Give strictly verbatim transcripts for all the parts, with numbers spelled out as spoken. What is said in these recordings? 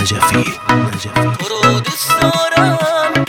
نجفی تو رو دوست دارم.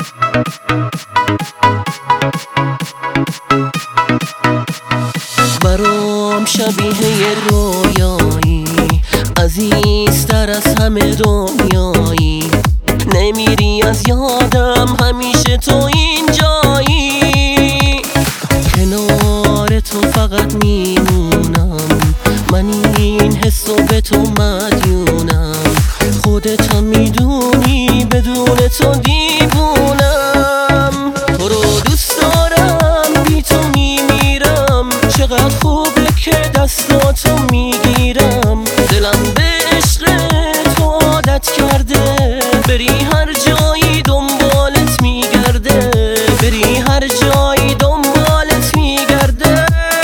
برام شبیه یه رویایی، عزیزتر از همه دنیایی. نمیری از یادم، همیشه تو اینجایی. کنار تو فقط میمونم، من این حسو به تو مدیونم. خودت هم میدونی بدون تو دیوونم. تو رو دوست دارم، بی تو میمیرم. چقدر خوبه که دستاتو میگیرم. دلم به عشق تو عادت کرده، بری هر جایی دنبالت میگرده. بری هر جایی دنبالت میگرده.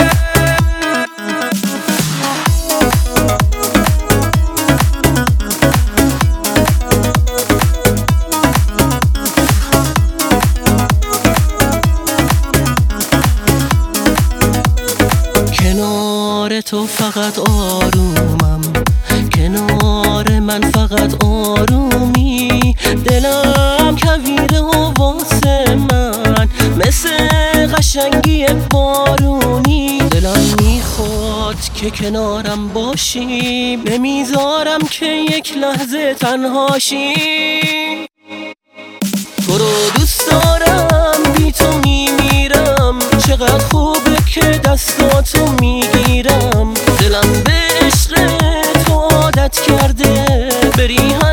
کنار تو فقط آرومم، کنار من فقط آرومی. دلم کویره و واسه من مثل قشنگی بارونی. دلم میخواد که کنارم باشی، نمیذارم که یک لحظه تنهاشی. تو رو دوست دارم، بی تو میمیرم. چقدر خوبه که دستاتو میگیرم. دلم به عشق تو عادت کرده، بری